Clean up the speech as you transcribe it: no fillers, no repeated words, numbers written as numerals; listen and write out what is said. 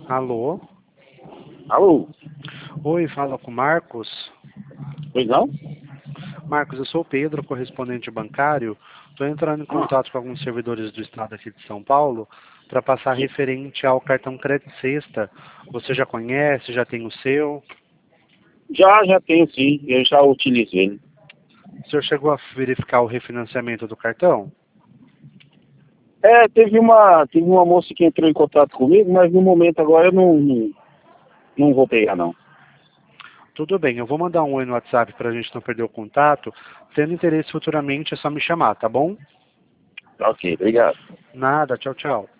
Alô? Alô? Oi, fala com o Marcos. Pois não? Marcos, eu sou o Pedro, correspondente bancário. Estou entrando em contato com alguns servidores do estado aqui de São Paulo para passar referente ao cartão Crédito Sexta. Você já conhece, já tem o seu? Já tenho sim, eu já utilizo ele. O senhor chegou a verificar o refinanciamento do cartão? Teve uma moça que entrou em contato comigo, mas no momento agora eu não vou pegar não. Tudo bem, eu vou mandar um oi no WhatsApp para a gente não perder o contato. Tendo interesse futuramente é só me chamar, tá bom? Tá ok, obrigado. Nada, tchau, tchau.